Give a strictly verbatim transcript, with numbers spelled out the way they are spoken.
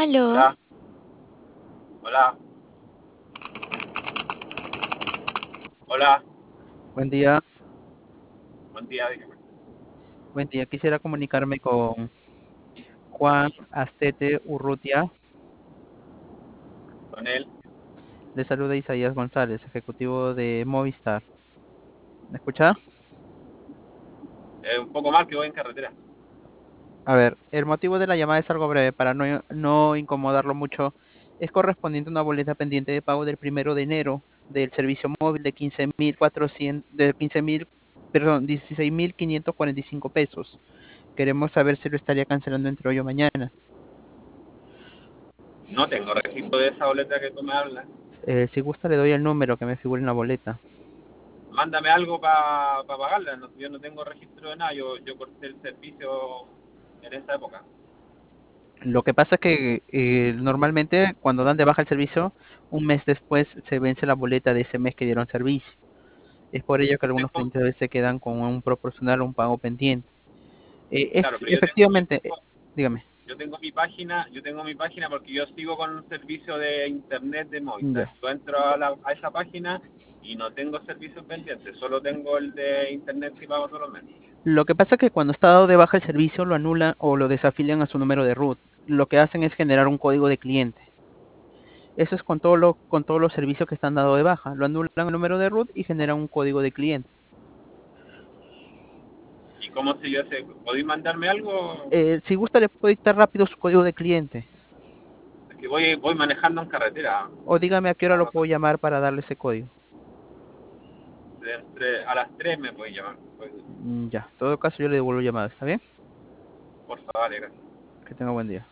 Aló, Hola, hola, hola, Buen día, buen día, dígame. buen día. Quisiera comunicarme con Juan Astete Urrutia. Con él, Le saluda Isaías González, ejecutivo de Movistar. ¿Me escucha? eh, un poco mal que voy en carretera. A ver, el motivo de la llamada es algo breve para no, no incomodarlo mucho. Es correspondiente a una boleta pendiente de pago del primero de enero del servicio móvil de quince mil cuatrocientos, de quince mil, perdón, dieciséis mil quinientos cuarenta y cinco pesos. Queremos saber si lo estaría cancelando entre hoy o mañana. No tengo registro de esa boleta que tú me hablas. Eh, si gusta le doy el número que me figura en la boleta. Mándame algo para pa pagarla. No, yo no tengo registro de nada. Yo, yo corté el servicio en esa época. Lo que pasa es que eh, normalmente cuando dan de baja el servicio, un mes después se vence la boleta de ese mes que dieron servicio. Es por ello que Yo algunos tengo, clientes a veces se quedan con un proporcional o un pago pendiente. Eh, claro, es pero yo tengo, yo efectivamente, eh, tengo, dígame, yo tengo mi página, yo tengo mi página porque yo sigo con un servicio de internet de Movistar. ya. Yo entro a, la, a esa página y no tengo servicios pendientes, solo tengo el de internet que pago todos los meses. Lo que pasa es que cuando está dado de baja el servicio lo anulan o lo desafilian a su número de root. Lo que hacen es generar un código de cliente. Eso es con todo lo, con todos los servicios que están dados de baja. Lo anulan el número de root y generan un código de cliente. ¿Y cómo se yo ese? ¿Podéis mandarme algo? Eh, si gusta le puedo dictar rápido su código de cliente. Es que voy, voy manejando en carretera. O dígame a qué hora lo Ah, puedo llamar para darle ese código. de entre, a las tres me puedes llamar. Pues, Mm, Ya, en todo caso yo le devuelvo llamada, ¿está bien? por favor, vale, gracias. Que tenga buen día.